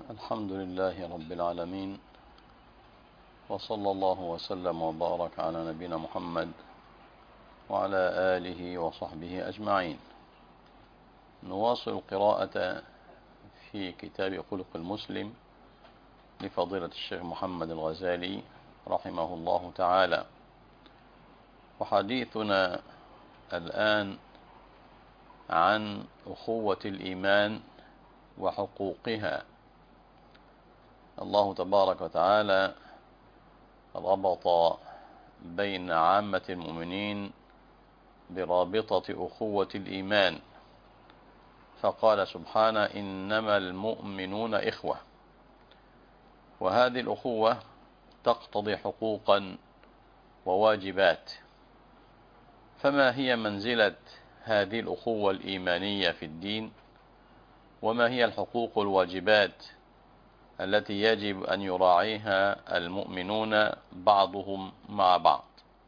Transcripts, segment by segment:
الحمد لله رب العالمين، وصلى الله وسلم وبارك على نبينا محمد وعلى آله وصحبه أجمعين. نواصل القراءة في كتاب خلق المسلم لفضيلة الشيخ محمد الغزالي رحمه الله تعالى، وحديثنا الآن عن أخوة الإيمان وحقوقها. الله تبارك وتعالى ربط بين عامة المؤمنين برابطة أخوة الإيمان، فقال سبحانه: إنما المؤمنون إخوة. وهذه الأخوة تقتضي حقوقا وواجبات. فما هي منزلة هذه الأخوة الإيمانية في الدين؟ وما هي الحقوق والواجبات التي يجب أن يراعيها المؤمنون بعضهم مع بعض؟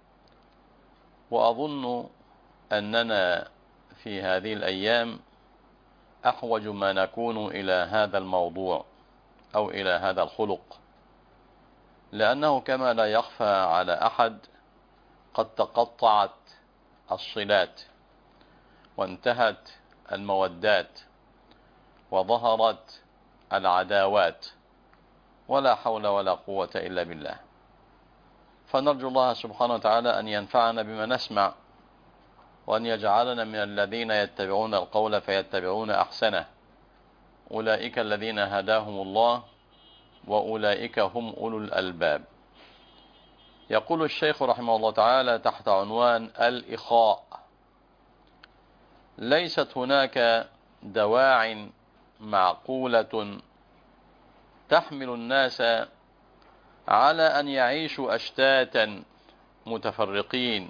وأظن أننا في هذه الأيام أحوج ما نكون إلى هذا الموضوع أو إلى هذا الخلق، لأنه كما لا يخفى على أحد قد تقطعت الصلات وانتهت المودات وظهرت العداوات، ولا حول ولا قوة إلا بالله. فنرجو الله سبحانه وتعالى أن ينفعنا بما نسمع، وأن يجعلنا من الذين يتبعون القول فيتبعون أحسنه، أولئك الذين هداهم الله وأولئك هم أولو الألباب. يقول الشيخ رحمه الله تعالى تحت عنوان الإخاء: ليست هناك دواع معقولة تحمل الناس على أن يعيشوا أشتاتا متفرقين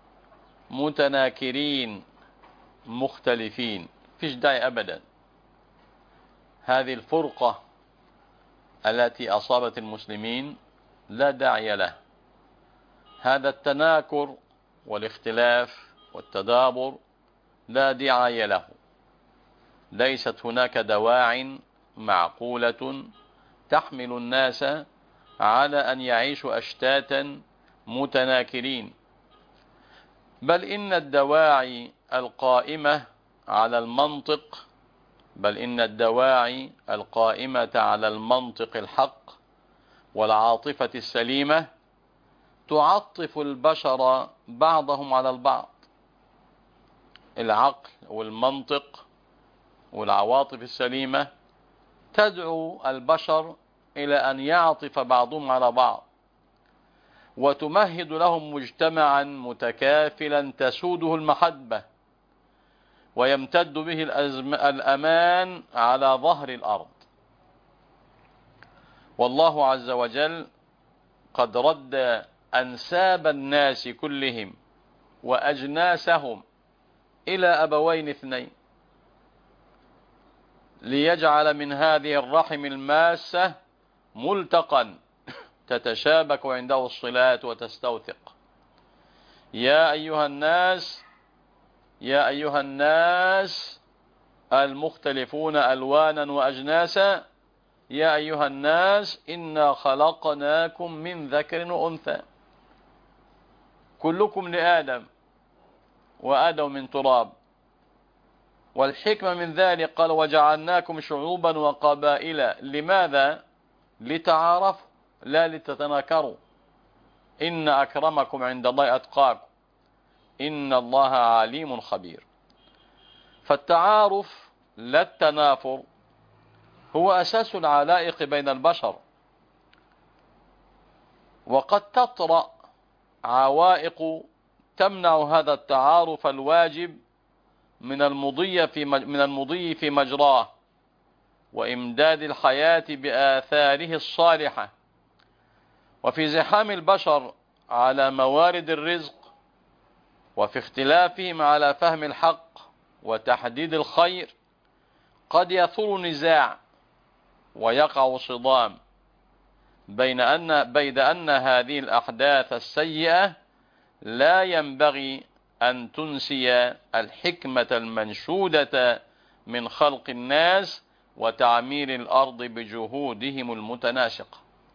متناكرين مختلفين. فيش داعي أبدا. هذه الفرقة التي أصابت المسلمين لا داعي له. هذا التناكر والاختلاف والتدابر لا داعي له. ليست هناك دواع معقولة تحمل الناس على أن يعيشوا أشتاتا متناكرين، بل إن الدواعي القائمة على المنطق الحق والعاطفة السليمة تعطف البشر بعضهم على البعض. العقل والمنطق والعواطف السليمة تدعو البشر إلى أن يعطف بعضهم على بعض، وتمهد لهم مجتمعا متكافلا تسوده المحبة ويمتد به الأمان على ظهر الأرض. والله عز وجل قد رد أنساب الناس كلهم وأجناسهم إلى أبوين اثنين، ليجعل من هذه الرحم الماسة ملتقا تتشابك عنده الصلات وتستوثق. يا أيها الناس المختلفون ألوانا وأجناسا، يا أيها الناس إنا خلقناكم من ذكر وأنثى، كلكم لآدم وآدم من تراب. والحكمة من ذلك قال: وجعلناكم شعوبا وقبائل. لماذا؟ لتعارفوا لا لتتناكروا. إن أكرمكم عند الله أتقاكم، إن الله عليم خبير. فالتعارف لا التنافر هو أساس العلائق بين البشر. وقد تطرأ عوائق تمنع هذا التعارف الواجب من المضي في مجراه وإمداد الحياة بآثاره الصالحة. وفي زحام البشر على موارد الرزق، وفي اختلافهم على فهم الحق وتحديد الخير، قد يثور نزاع ويقع صدام بين أن هذه الأحداث السيئة لا ينبغي أن تنسي الحكمة المنشودة من خلق الناس وتعمير الأرض بجهودهم المتناسقة.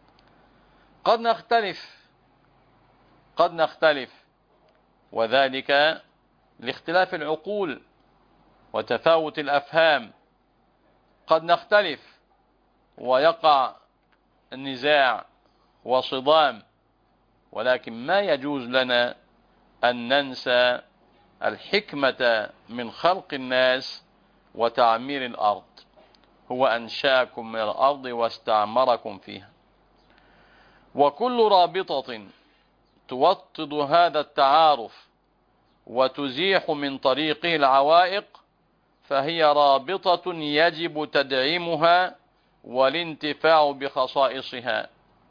قد نختلف وذلك لاختلاف العقول وتفاوت الأفهام. قد نختلف ويقع النزاع وصدام، ولكن ما يجوز لنا أن ننسى الحكمة من خلق الناس وتعمير الأرض. هو أنشأكم من الأرض واستعمركم فيها. وكل رابطة توطد هذا التعارف وتزيح من طريقه العوائق فهي رابطة يجب تدعيمها والانتفاع بخصائصها.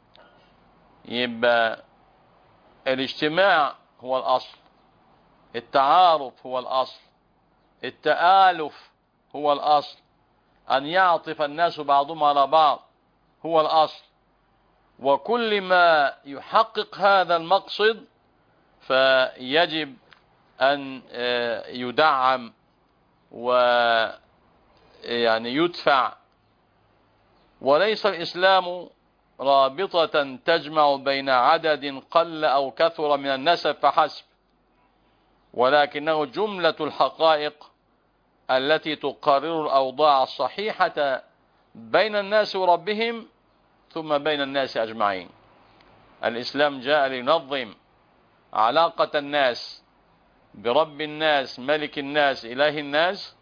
يبقى الاجتماع هو الأصل، التعارف هو الأصل، التآلف هو الأصل، أن يعطف الناس بعضهم على بعض هو الأصل. وكل ما يحقق هذا المقصد فيجب أن يدعم ويعني يدفع. وليس الإسلام رابطة تجمع بين عدد قل أو كثر من النسب فحسب، ولكنه جملة الحقائق التي تقرر الأوضاع الصحيحة بين الناس وربهم ثم بين الناس أجمعين. الإسلام جاء لينظم علاقة الناس برب الناس ملك الناس إله الناس،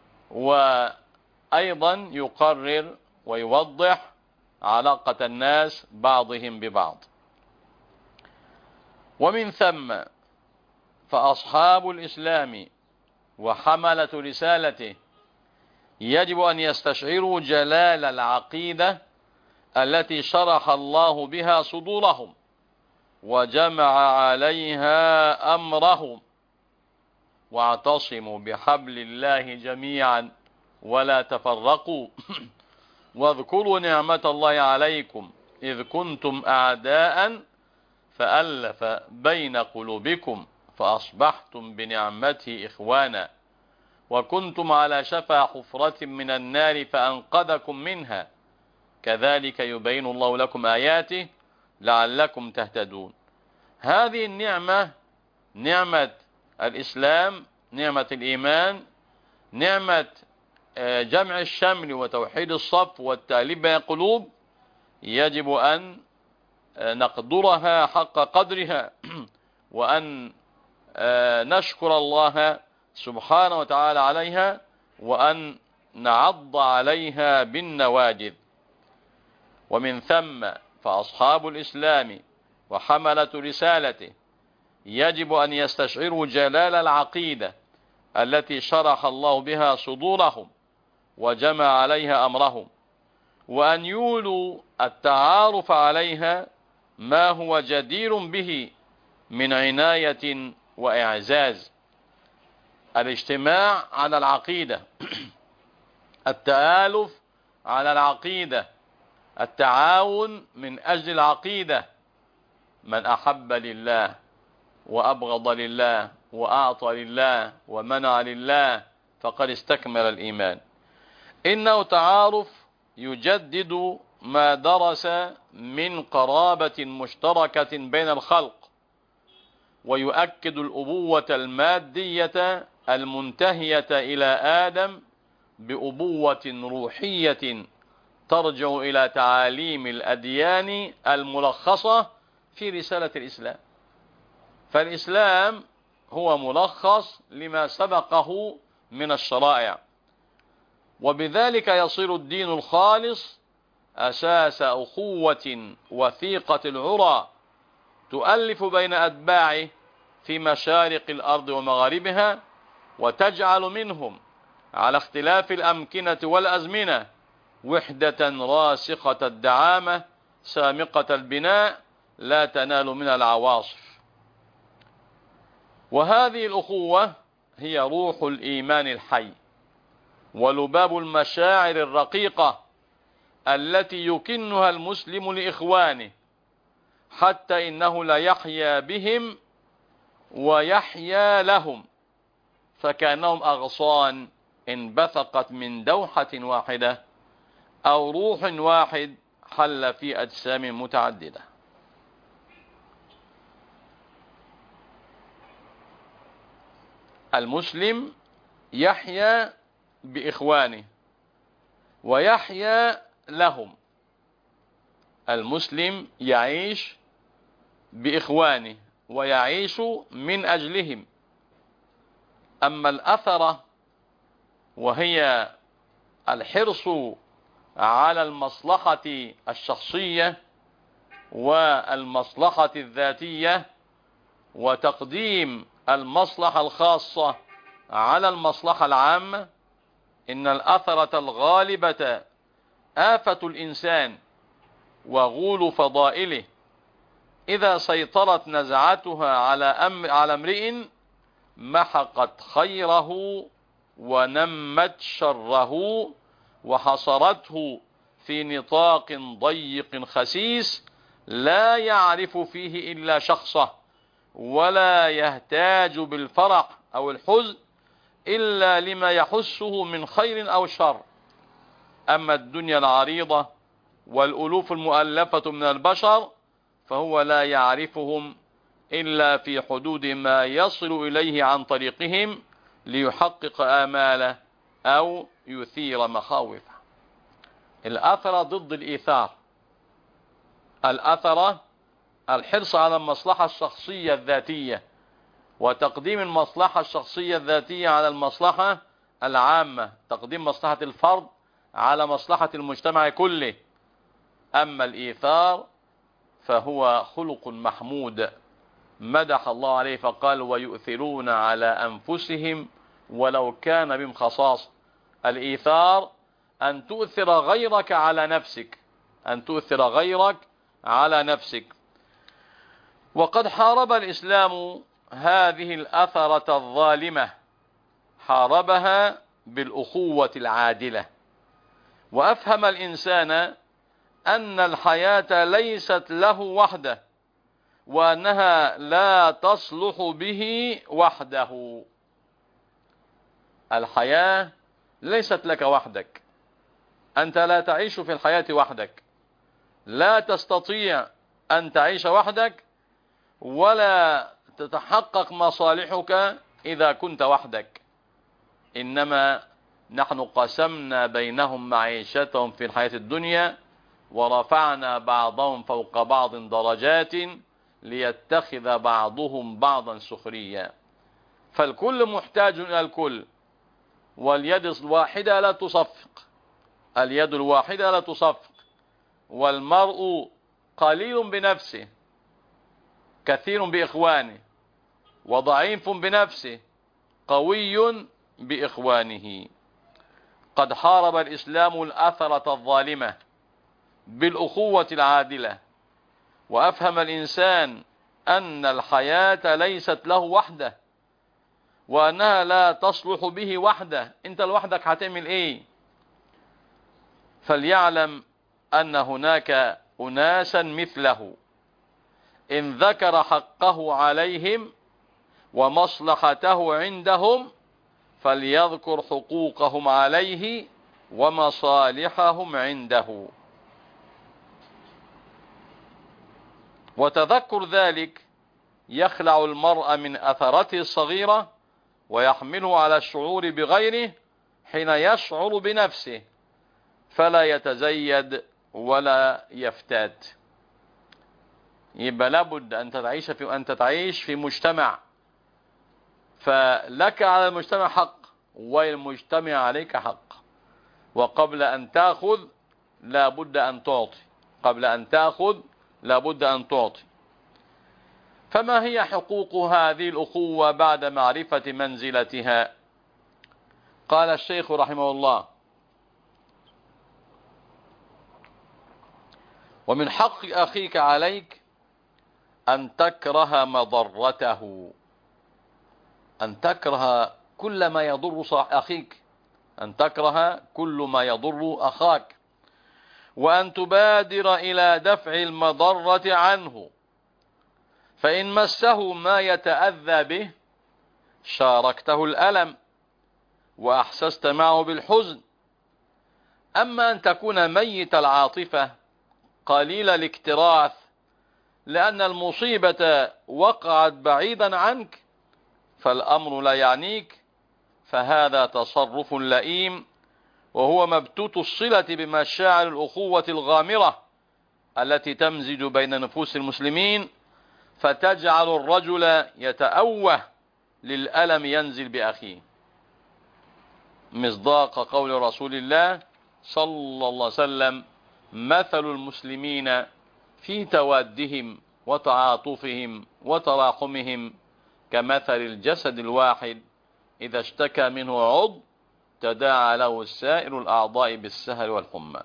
وأيضا يقرر ويوضح علاقة الناس بعضهم ببعض. ومن ثم فأصحاب الإسلام وحملة رسالته يجب أن يستشعروا جلال العقيدة التي شرح الله بها صدورهم وجمع عليها أمرهم. واعتصموا بحبل الله جميعا ولا تفرقوا واذكروا نعمة الله عليكم إذ كنتم أعداء فألف بين قلوبكم فأصبحتم بنعمته إخوانا وكنتم على شفا حفرة من النار فأنقذكم منها كذلك يبين الله لكم آياته لعلكم تهتدون. هذه النعمة، نعمة الإسلام، نعمة الإيمان، نعمة جمع الشمل وتوحيد الصف والتأليف بين القلوب، يجب أن نقدرها حق قدرها وأن نشكر الله سبحانه وتعالى عليها وأن نعض عليها بالنواجذ. ومن ثم فأصحاب الإسلام وحملة رسالته يجب أن يستشعروا جلال العقيدة التي شرح الله بها صدورهم وجمع عليها أمرهم، وأن يولوا التعارف عليها ما هو جدير به من عناية وإعزاز. الاجتماع على العقيدة، التآلف على العقيدة، التعاون من أجل العقيدة. من أحب لله وأبغض لله وأعطى لله ومنع لله فقد استكمل الإيمان. إنه تعارف يجدد ما درس من قرابة مشتركة بين الخلق، ويؤكد الأبوة المادية المنتهية إلى آدم بأبوة روحية ترجع إلى تعاليم الأديان الملخصة في رسالة الإسلام. فالإسلام هو ملخص لما سبقه من الشرائع، وبذلك يصير الدين الخالص أساس أخوة وثيقة العرى تؤلف بين أتباعه في مشارق الأرض ومغاربها، وتجعل منهم على اختلاف الأمكنة والأزمنة وحدة راسخة الدعامة سامقة البناء لا تنال من العواصف. وهذه الأخوة هي روح الإيمان الحي ولباب المشاعر الرقيقة التي يكنها المسلم لإخوانه، حتى إنه لا يحيا بهم ويحيا لهم، فكأنهم أغصان انبثقت من دوحة واحدة أو روح واحد حل في أجسام متعددة. المسلم يحيا بإخوانه ويحيا لهم. المسلم يعيش بإخوانه ويعيش من أجلهم. أما الأثرة وهي الحرص على المصلحة الشخصية والمصلحة الذاتية وتقديم المصلحة الخاصة على المصلحة العامة، إن الأثرة الغالبة آفة الإنسان وغول فضائله. إذا سيطرت نزعتها على امرئ محقت خيره ونمت شره وحصرته في نطاق ضيق خسيس لا يعرف فيه إلا شخصه، ولا يهتاج بالفرح أو الحزن إلا لما يحسه من خير أو شر. أما الدنيا العريضة والألوف المؤلفة من البشر فهو لا يعرفهم إلا في حدود ما يصل إليه عن طريقهم ليحقق آماله أو يثير مخاوفه. الأثرة ضد الإيثار. الأثرة الحرص على المصلحة الشخصية الذاتية وتقديم المصلحة الشخصية الذاتية على المصلحة العامة، تقديم مصلحة الفرد على مصلحة المجتمع كله. أما الإيثار فهو خلق محمود مدح الله عليه فقال: ويؤثرون على أنفسهم ولو كان بهم خصاصة. الإيثار أن تؤثر غيرك على نفسك، أن تؤثر غيرك على نفسك. وقد حارب الإسلام هذه الأثرة الظالمة، حاربها بالأخوة العادلة، وأفهم الإنسان أن الحياة ليست له وحده، وأنها لا تصلح به وحده. الحياة ليست لك وحدك، أنت لا تعيش في الحياة وحدك، لا تستطيع أن تعيش وحدك ولا تتحقق مصالحك إذا كنت وحدك. إنما نحن قسمنا بينهم معيشتهم في الحياة الدنيا ورفعنا بعضهم فوق بعض درجات ليتخذ بعضهم بعضا سخريا. فالكل محتاج إلى الكل، واليد الواحدة لا تصفق، اليد الواحدة لا تصفق. والمرء قليل بنفسه كثير بإخوانه، وضعيف بنفسه قوي بإخوانه. قد حارب الإسلام الأثرة الظالمة بالأخوة العادلة، وأفهم الإنسان أن الحياة ليست له وحده، وأنها لا تصلح به وحده. أنت لوحدك هتعمل إيه؟ فليعلم أن هناك أناسا مثله إن ذكر حقه عليهم ومصلحته عندهم فليذكر حقوقهم عليه ومصالحهم عنده. وتذكر ذلك يخلع المرء من أثرته الصغيرة ويحمله على الشعور بغيره حين يشعر بنفسه، فلا يتزيد ولا يفتات. يبقى لابد أن تعيش في مجتمع، فلك على المجتمع حق والمجتمع عليك حق. وقبل أن تأخذ لابد أن تعطي، قبل أن تأخذ لابد أن تعطي. فما هي حقوق هذه الأخوة بعد معرفة منزلتها؟ قال الشيخ رحمه الله: ومن حق أخيك عليك أن تكره مضرته، أن تكره كل ما يضر أخيك، أن تكره كل ما يضر أخاك، وأن تبادر إلى دفع المضرة عنه، فإن مسه ما يتأذى به شاركته الألم وأحسست معه بالحزن. أما أن تكون ميت العاطفة قليل الاكتراث لأن المصيبة وقعت بعيدا عنك فالأمر لا يعنيك، فهذا تصرف لئيم، وهو مبتوت الصلة بمشاعر الأخوة الغامرة التي تمزج بين نفوس المسلمين، فتجعل الرجل يتأوه للألم ينزل بأخيه، مصداق قول رسول الله صلى الله عليه وسلم: مثل المسلمين في توادهم وتعاطفهم وتراحمهم كمثل الجسد الواحد إذا اشتكى منه عضو تداعى له سائر الأعضاء بالسهر والحمى.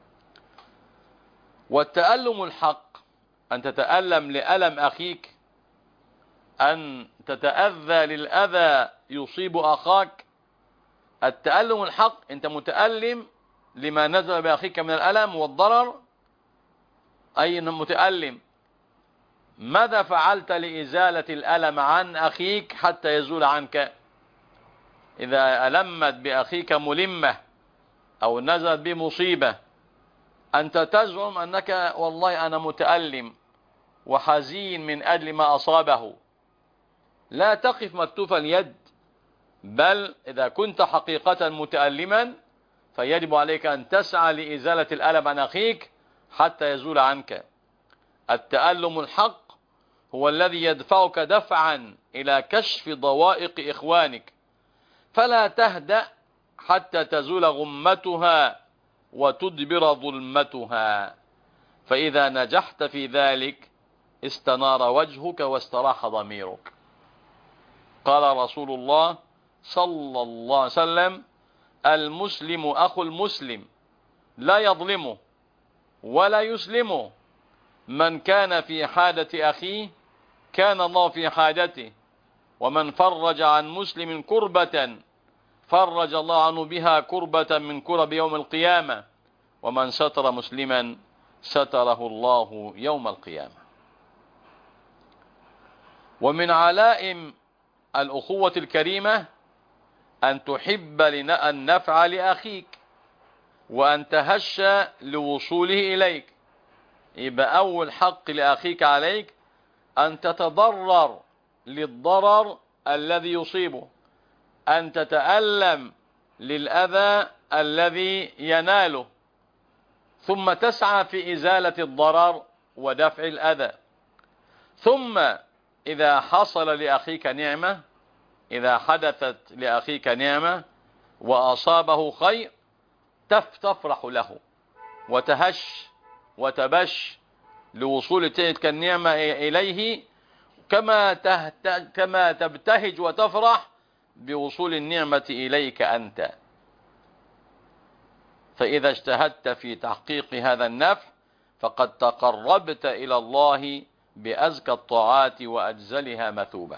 والتألم الحق أن تتألم لألم أخيك، أن تتأذى للأذى يصيب أخاك. التألم الحق أنت متألم لما نزل بأخيك من الألم والضرر، أي متألم. ماذا فعلت لإزالة الألم عن أخيك حتى يزول عنك؟ إذا ألمت بأخيك ملمة أو نزلت بمصيبة، أنت تزعم أنك والله أنا متألم وحزين من أجل ما أصابه. لا تقف مكتوف اليد، بل إذا كنت حقيقة متألما فيجب عليك أن تسعى لإزالة الألم عن أخيك حتى يزول عنك. التألم الحق هو الذي يدفعك دفعا إلى كشف ضوائق إخوانك، فلا تهدأ حتى تزول غمتها وتدبر ظلمتها، فإذا نجحت في ذلك استنار وجهك واستراح ضميرك. قال رسول الله صلى الله عليه وسلم: المسلم أخو المسلم لا يظلمه ولا يسلمه، من كان في حاجة أخيه كان الله في حاجته، ومن فرج عن مسلم كربة فرج الله عنه بها كربة من كرب يوم القيامة، ومن ستر مسلما ستره الله يوم القيامة. ومن علائم الأخوة الكريمة أن تحب النفع لأخيك وأن تهش لوصوله إليك. يبقى أول حق لأخيك عليك أن تتضرر للضرر الذي يصيبه، أن تتألم للأذى الذي يناله، ثم تسعى في إزالة الضرر ودفع الأذى. ثم إذا حصل لأخيك نعمة، إذا حدثت لأخيك نعمة وأصابه خير، تفرح له وتهش وتبش لوصول تلك النعمة إليه، كما تبتهج وتفرح بوصول النعمة إليك أنت. فإذا اجتهدت في تحقيق هذا النفع فقد تقربت إلى الله بأزكى الطاعات وأجزلها مثوبة.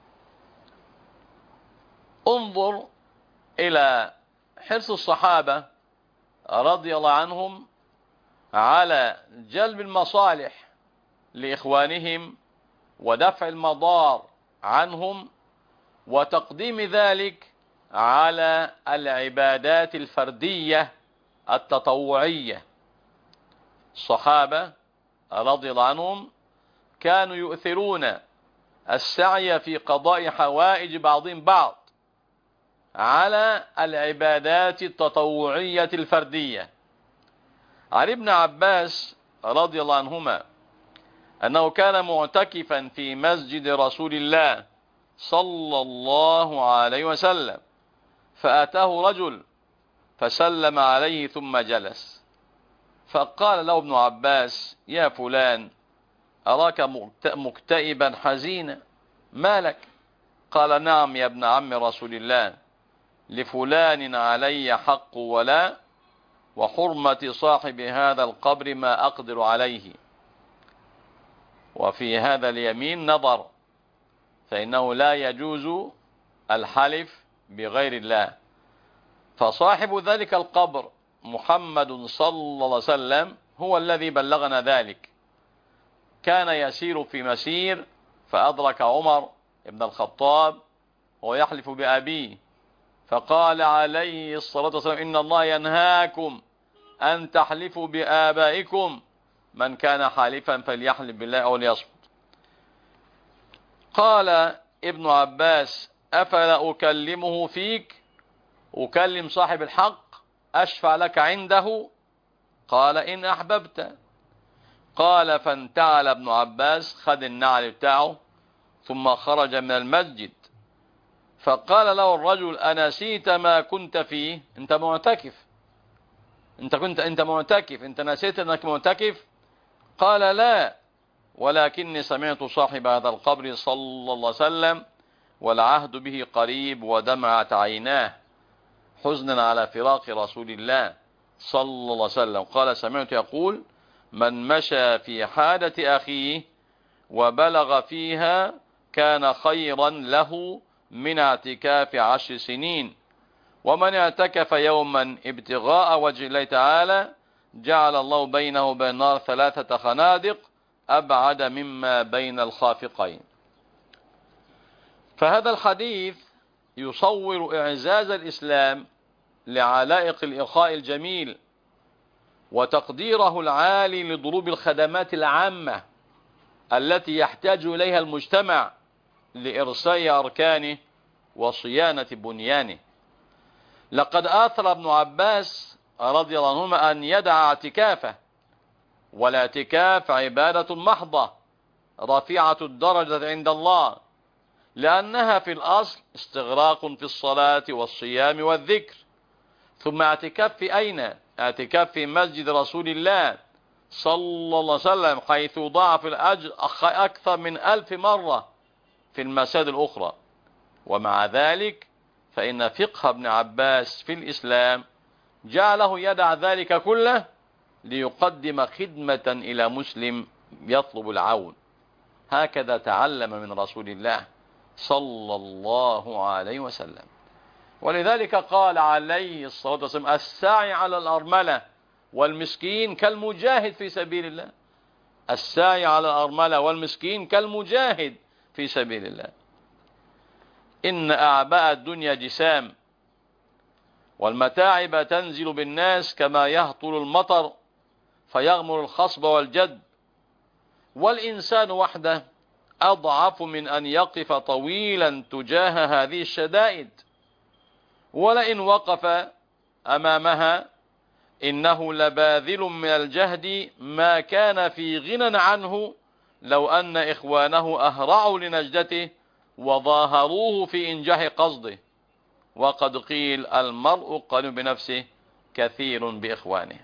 انظر إلى حرص الصحابة رضي الله عنهم على جلب المصالح لإخوانهم ودفع المضار عنهم، وتقديم ذلك على العبادات الفردية التطوعية. الصحابة رضي الله عنهم كانوا يؤثرون السعي في قضاء حوائج بعضهم بعض على العبادات التطوعية الفردية. عن ابن عباس رضي الله عنهما أنه كان معتكفا في مسجد رسول الله صلى الله عليه وسلم، فأتاه رجل فسلم عليه ثم جلس، فقال له ابن عباس: يا فلان، أراك مكتئبا حزينا، ما لك؟ قال: نعم يا ابن عم رسول الله، لفلان علي حق ولا، وحرمة صاحب هذا القبر ما أقدر عليه، وفي هذا اليمين نظر، فإنه لا يجوز الحلف بغير الله. فصاحب ذلك القبر محمد صلى الله عليه وسلم هو الذي بلغنا ذلك. كان يسير في مسير فأدرك عمر بن الخطاب ويحلف بأبيه، فقال عليه الصلاة والسلام: إن الله ينهاكم أن تحلفوا بآبائكم، من كان حالفا فليحلف بالله أو ليصمت. قال ابن عباس: أفلا أكلمه فيك؟ أكلم صاحب الحق أشفع لك عنده؟ قال: إن أحببت. قال: فانتعل ابن عباس، خد النعل بتاعه ثم خرج من المسجد. فقال له الرجل: أنسيت ما كنت فيه؟ أنت معتكف، أنت معتكف، أنت نسيت أنك معتكف؟ قال: لا، ولكني سمعت صاحب هذا القبر صلى الله عليه وسلم والعهد به قريب ودمعت عيناه حزنا على فراق رسول الله صلى الله عليه وسلم. قال: سمعت يقول: من مشى في حالة أخيه وبلغ فيها كان خيرا له من اعتكاف 10 سنين، ومن اعتكف يوما ابتغاء وجه الله تعالى جعل الله بينه وبين النار 3 خنادق أبعد مما بين الخافقين. فهذا الحديث يصور إعزاز الإسلام لعلائق الإخاء الجميل وتقديره العالي لضروب الخدمات العامة التي يحتاج إليها المجتمع لإرساء أركانه وصيانة بنيانه. لقد آثر ابن عباس رضي الله عنهما أن يدع اعتكافه، والاعتكاف عبادة محضة رفيعة الدرجة عند الله، لأنها في الأصل استغراق في الصلاة والصيام والذكر. ثم اعتكاف في أين؟ اعتكاف في مسجد رسول الله صلى الله عليه وسلم، حيث ضاعف الأجر أكثر من 1000 مرة في المساجد الأخرى. ومع ذلك فإن فقه ابن عباس في الإسلام جعله يدع ذلك كله ليقدم خدمة إلى مسلم يطلب العون. هكذا تعلم من رسول الله صلى الله عليه وسلم. ولذلك قال عليه الصلاة والسلام: الساعي على الأرملة والمسكين كالمجاهد في سبيل الله. الساعي على الأرملة والمسكين كالمجاهد في سبيل الله. إن أعباء الدنيا جسام، والمتاعب تنزل بالناس كما يهطل المطر فيغمر الخصب والجد، والإنسان وحده أضعف من أن يقف طويلا تجاه هذه الشدائد، ولئن وقف أمامها إنه لباذل من الجهد ما كان في غنى عنه لو أن إخوانه أهرعوا لنجدته وظاهروه في إنجاح قصده. وقد قيل: المرء قريب بنفسه كثير بإخوانه.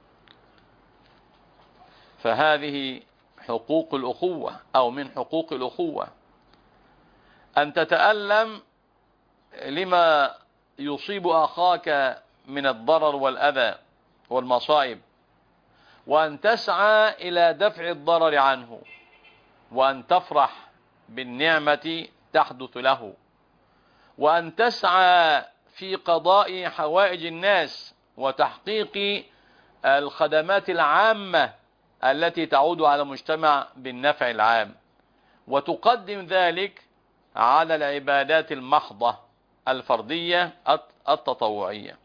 فهذه حقوق الأخوة، أو من حقوق الأخوة أن تتألم لما يصيب أخاك من الضرر والأذى والمصائب، وأن تسعى إلى دفع الضرر عنه، وأن تفرح بالنعمة تحدث له، وأن تسعى في قضاء حوائج الناس وتحقيق الخدمات العامة التي تعود على المجتمع بالنفع العام، وتقدم ذلك على العبادات المحضة الفردية التطوعية.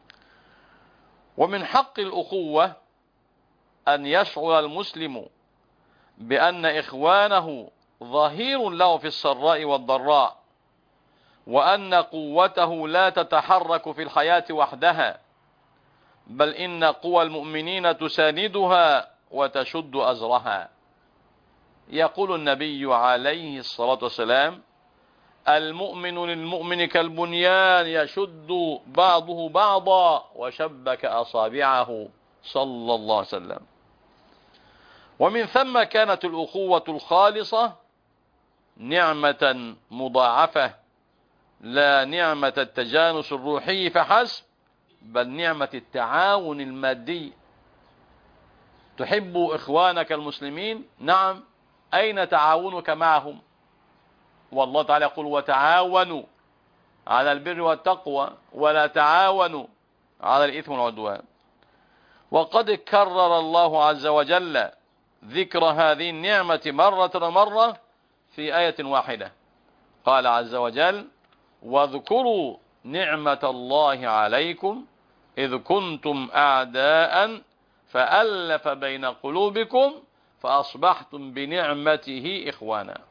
ومن حق الأخوة أن يشعر المسلم بأن إخوانه ظهير له في السراء والضراء، وأن قوته لا تتحرك في الحياة وحدها، بل إن قوى المؤمنين تساندها وتشد أزرها. يقول النبي عليه الصلاة والسلام: المؤمن للمؤمن كالبنيان يشد بعضه بعضا وشبك أصابعه صلى الله عليه وسلم. ومن ثم كانت الأخوة الخالصة نعمة مضاعفة، لا نعمة التجانس الروحي فحسب، بل نعمة التعاون المادي. تحب إخوانك المسلمين؟ نعم. أين تعاونك معهم؟ والله تعالى يقول: وتعاونوا على البر والتقوى ولا تعاونوا على الإثم والعدوان. وقد كرر الله عز وجل ذكر هذه النعمة مرة ومرة في آية واحدة. قال عز وجل: واذكروا نعمة الله عليكم إذ كنتم أعداء فألف بين قلوبكم فأصبحتم بنعمته إخوانا.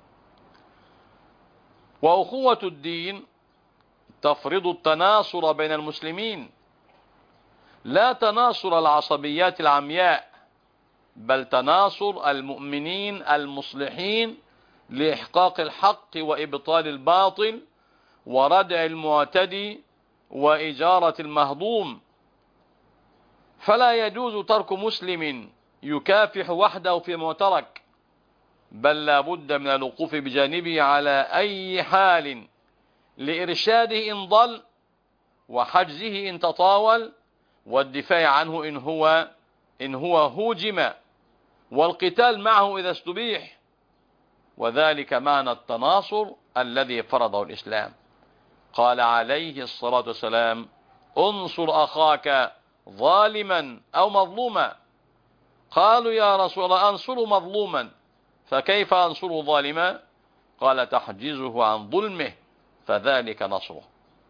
وأخوة الدين تفرض التناصر بين المسلمين، لا تناصر العصبيات العمياء، بل تناصر المؤمنين المصلحين لإحقاق الحق وإبطال الباطل وردع المعتدي وإجارة المهضوم. فلا يجوز ترك مسلم يكافح وحده في معترك، بل لا بد من الوقوف بجانبه على أي حال لإرشاده إن ضل، وحجزه إن تطاول، والدفاع عنه إن هو هوجم، والقتال معه إذا استبيح. وذلك معنى التناصر الذي فرضه الإسلام. قال عليه الصلاة والسلام: انصر أخاك ظالما أو مظلوما. قالوا يا رسول الله أنصر مظلوما، فكيف أنصر ظالما؟ قال تحجزه عن ظلمه، فذلك نصره.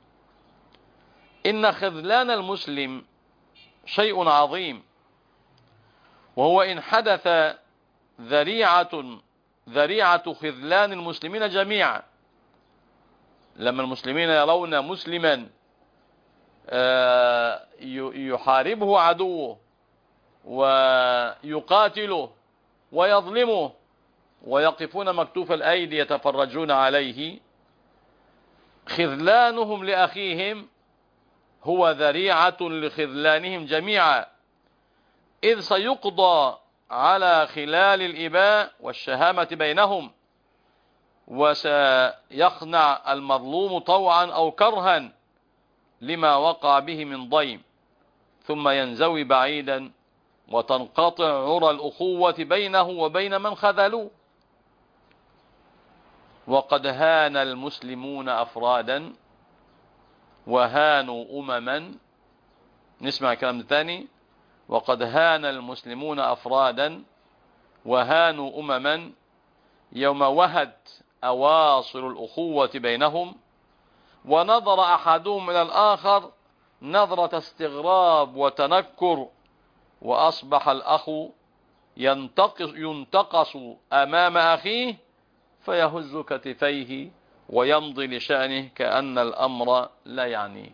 إن خذلان المسلم شيء عظيم، وهو إن حدث ذريعة خذلان المسلمين جميعا. لما المسلمين يرون مسلما يحاربه عدوه ويقاتله ويظلمه ويقفون مكتوف الأيدي يتفرجون عليه، خذلانهم لأخيهم هو ذريعة لخذلانهم جميعا، إذ سيقضى على خلال الإباء والشهامة بينهم، وسيخنع المظلوم طوعا أو كرها لما وقع به من ضيم، ثم ينزوي بعيدا وتنقطع عرى الأخوة بينه وبين من خذلوه. وقد هان المسلمون أفرادا وهانوا أمما. نسمع كلام ثاني: وقد هان المسلمون أفرادا وهانوا أمما يوم وهت أواصر الأخوة بينهم، ونظر أحدهم إلى الآخر نظرة استغراب وتنكر، وأصبح الأخ ينتقص أمام أخيه فيهز كتفيه ويمضي لشأنه كأن الأمر لا يعنيه.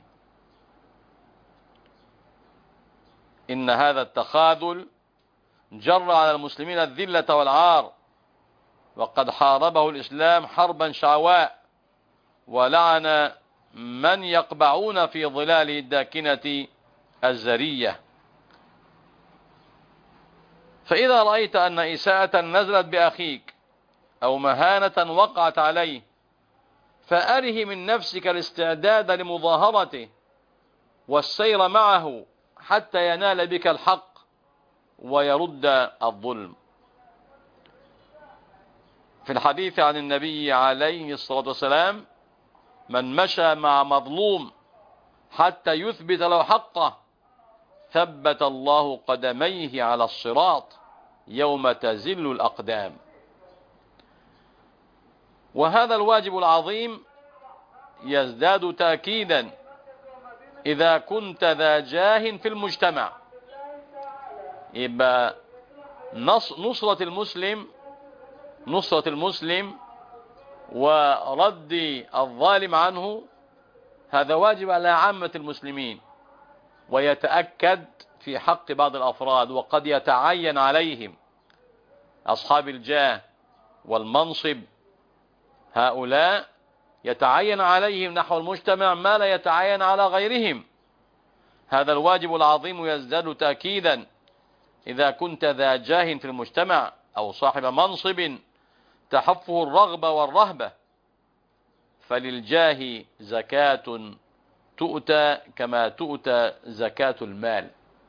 إن هذا التخاذل جر على المسلمين الذلة والعار، وقد حاربه الإسلام حربا شعواء، ولعن من يقبعون في ظلاله الداكنة الزرية. فإذا رأيت أن إساءة نزلت بأخيك أو مهانة وقعت عليه، فأره من نفسك الاستعداد لمظاهرته والسير معه حتى ينال بك الحق ويرد الظلم. في الحديث عن النبي عليه الصلاة والسلام: من مشى مع مظلوم حتى يثبت له حقه ثبت الله قدميه على الصراط يوم تزل الأقدام. وهذا الواجب العظيم يزداد تأكيدا إذا كنت ذا جاه في المجتمع. يبقى نصرة المسلم ورد الظالم عنه هذا واجب على عامة المسلمين، ويتأكد في حق بعض الأفراد، وقد يتعين عليهم أصحاب الجاه والمنصب. هؤلاء يتعين عليهم نحو المجتمع ما لا يتعين على غيرهم. هذا الواجب العظيم يزداد تأكيدا إذا كنت ذا جاه في المجتمع أو صاحب منصب تحفه الرغبة والرهبة، فللجاه زكاة تؤتى كما تؤتى زكاة المال.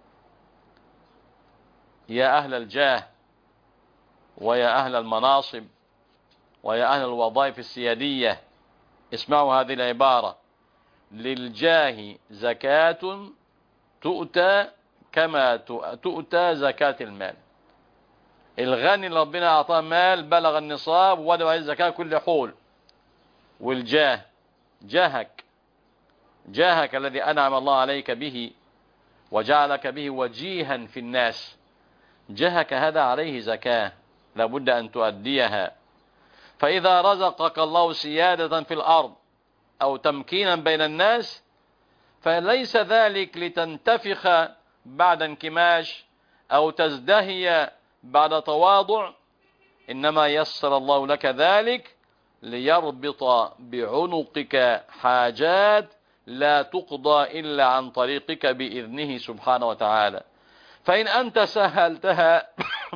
يا أهل الجاه ويا أهل المناصب ويا أهل الوظائف السيادية، اسمعوا هذه العبارة: للجاه زكاة تؤتى كما تؤتى زكاة المال. الغني اللي ربنا أعطاه مال بلغ النصاب ووجب عليه الزكاة كل حول، والجاه جاهك جاهك الذي أنعم الله عليك به وجعلك به وجيها في الناس، جاهك هذا عليه زكاة لابد أن تؤديها. فإذا رزقك الله سيادة في الأرض أو تمكينا بين الناس فليس ذلك لتنتفخ بعد انكماش أو تزدهي بعد تواضع، إنما يسر الله لك ذلك ليربط بعنقك حاجات لا تقضى إلا عن طريقك بإذنه سبحانه وتعالى. فإن أنت سهلتها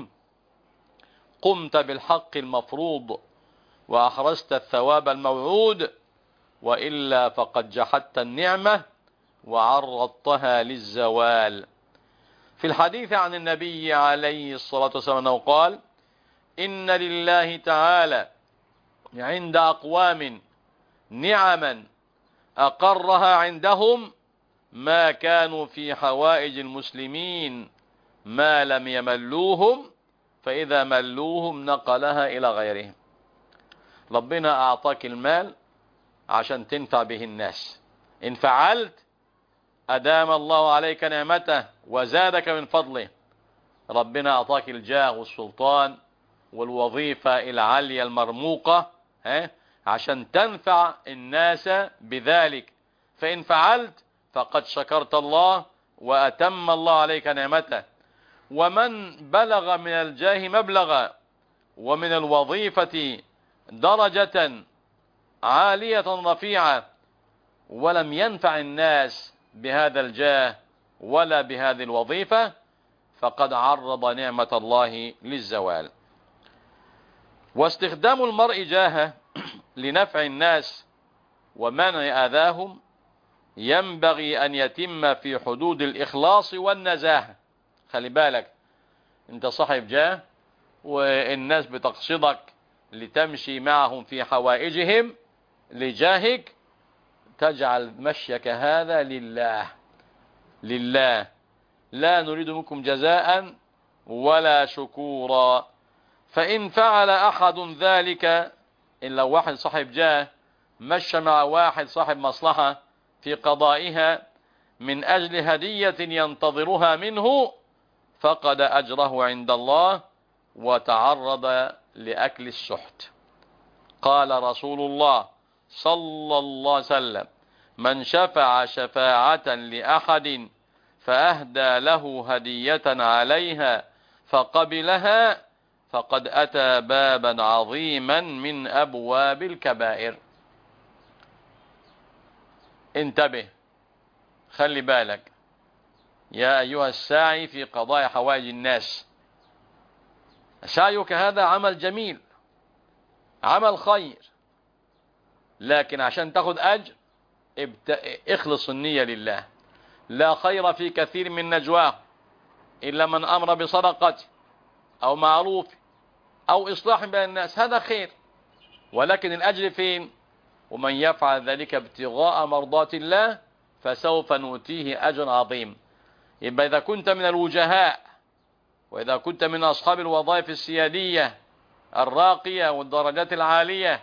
قمت بالحق المفروض وأحرزت الثواب الموعود، وإلا فقد جحدت النعمة وعرضتها للزوال. في الحديث عن النبي عليه الصلاة والسلام قال: إن لله تعالى عند أقوام نعما أقرها عندهم ما كانوا في حوائج المسلمين ما لم يملوهم، فإذا ملوهم نقلها إلى غيرهم. ربنا أعطاك المال عشان تنفع به الناس، إن فعلت أدام الله عليك نعمته وزادك من فضله. ربنا أعطاك الجاه والسلطان والوظيفة العالية المرموقة عشان تنفع الناس بذلك، فإن فعلت فقد شكرت الله وأتم الله عليك نعمته. ومن بلغ من الجاه مبلغا ومن الوظيفة درجة عالية رفيعة ولم ينفع الناس بهذا الجاه ولا بهذه الوظيفة فقد عرض نعمة الله للزوال. واستخدام المرء جاهه لنفع الناس ومنع أذاهم ينبغي أن يتم في حدود الإخلاص والنزاهة. خلي بالك، انت صاحب جاه والناس بتقصدك لتمشي معهم في حوائجهم لجاهك، تجعل مشيك هذا لله لا نريد منكم جزاء ولا شكورا. فإن فعل أحد ذلك، إن لو واحد صاحب جاه مشى مع واحد صاحب مصلحة في قضائها من أجل هدية ينتظرها منه فقد أجره عند الله وتعرض لأكل السحت. قال رسول الله صلى الله عليه وسلم: من شفع شفاعة لأحد فأهدى له هدية عليها فقبلها فقد أتى بابا عظيما من أبواب الكبائر. انتبه، خلي بالك يا أيها الساعي في قضاء حوائج الناس، سعيك هذا عمل جميل، عمل خير، لكن عشان تاخد أجر اخلص النية لله. لا خير في كثير من نجواه إلا من أمر بصدقة أو معروف أو إصلاح بين الناس، هذا خير، ولكن الأجر فين؟ ومن يفعل ذلك ابتغاء مرضات الله فسوف نؤتيه أجر عظيم. يبقى إذا كنت من الوجهاء وإذا كنت من أصحاب الوظائف السيادية الراقية والدرجات العالية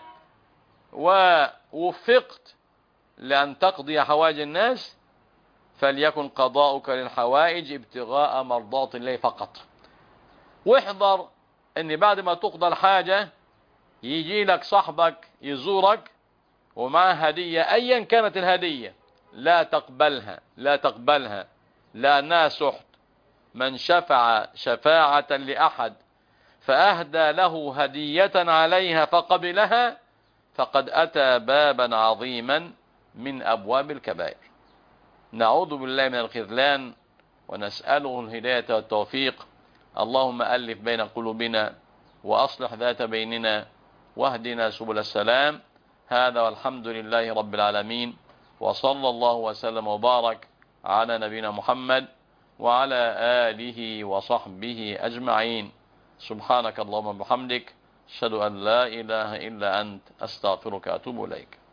ووفقت لأن تقضي حوائج الناس، فليكن قضاؤك للحوائج ابتغاء مرضات الله فقط. واحذر ان بعد ما تقضى الحاجة يجي لك صاحبك يزورك ومعه هدية ايا كانت الهدية، لا تقبلها لأنها سحت. من شفع شفاعة لأحد فأهدى له هدية عليها فقبلها فقد أتى بابا عظيما من أبواب الكبائر. نعوذ بالله من الخذلان ونسأله الهداية والتوفيق. اللهم ألف بين قلوبنا وأصلح ذات بيننا واهدنا سبل السلام. هذا والحمد لله رب العالمين، وصلى الله وسلم وبارك على نبينا محمد وعلى آله وصحبه أجمعين. سبحانك اللهم وبحمدك، أشهد أن لا إله إلا أنت، أستغفرك وأتوب إليك.